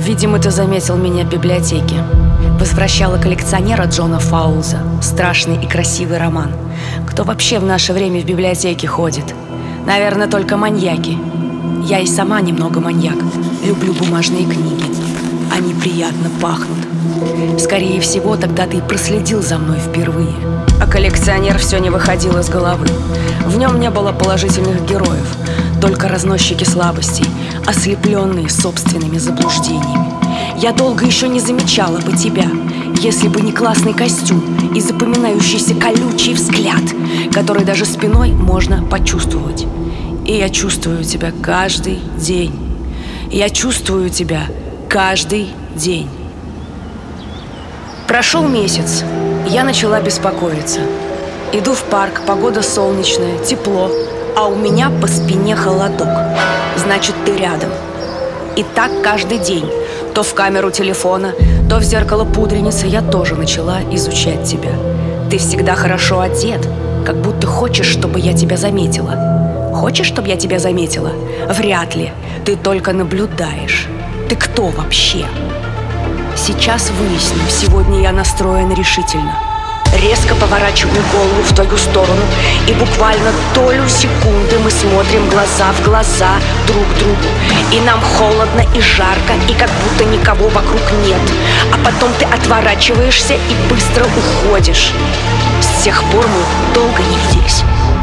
Видимо, ты заметил меня в библиотеке. Возвращала коллекционера Джона Фаулза. Страшный и красивый роман. Кто вообще в наше время в библиотеке ходит? Наверное, только маньяки. Я и сама немного маньяк. Люблю бумажные книги. Они приятно пахнут. Скорее всего, тогда ты и проследил за мной впервые. А коллекционер все не выходил из головы. В нем не было положительных героев, только разносчики слабостей, ослепленные собственными заблуждениями. Я долго еще не замечала бы тебя, если бы не классный костюм и запоминающийся колючий взгляд, который даже спиной можно почувствовать. И я чувствую тебя каждый день. Я чувствую тебя каждый день. Прошел месяц, я начала беспокоиться. Иду в парк, погода солнечная, тепло, а у меня по спине холодок. Значит, ты рядом. И так каждый день. То в камеру телефона, то в зеркало пудреницы я тоже начала изучать тебя. Ты всегда хорошо одет, как будто хочешь, чтобы я тебя заметила. Хочешь, чтобы я тебя заметила? Вряд ли. Ты только наблюдаешь. Ты кто вообще? Сейчас выясним. Сегодня я настроена решительно. Резко поворачиваю голову в твою сторону, и буквально долю секунды мы смотрим глаза в глаза друг другу. И нам холодно и жарко, и как будто никого вокруг нет. А потом ты отворачиваешься и быстро уходишь. С тех пор мы долго не виделись.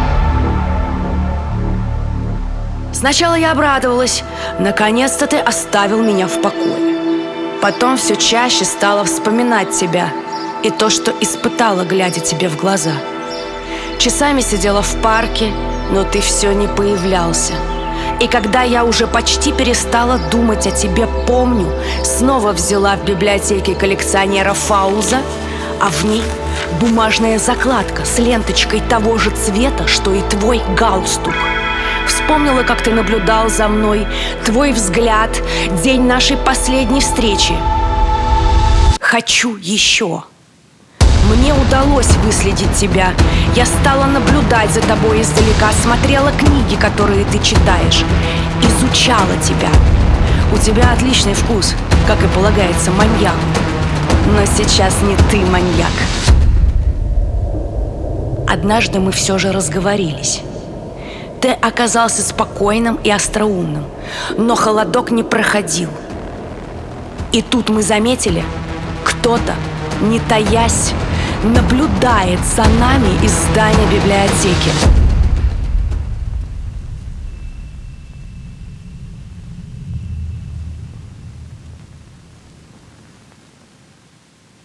Сначала я обрадовалась. Наконец-то ты оставил меня в покое. Потом все чаще стала вспоминать тебя и то, что испытала, глядя тебе в глаза. Часами сидела в парке, но ты все не появлялся. И когда я уже почти перестала думать о тебе, помню, снова взяла в библиотеке коллекционера Фаулза, а в ней бумажная закладка с ленточкой того же цвета, что и твой галстук. Вспомнила, как ты наблюдал за мной, твой взгляд, день нашей последней встречи. Хочу еще. Мне удалось выследить тебя. Я стала наблюдать за тобой издалека, смотрела книги, которые ты читаешь, изучала тебя. У тебя отличный вкус, как и полагается маньяку. Но сейчас не ты маньяк. Однажды мы все же разговорились. Ты оказался спокойным и остроумным, но холодок не проходил. И тут мы заметили, кто-то, не таясь, наблюдает за нами из здания библиотеки.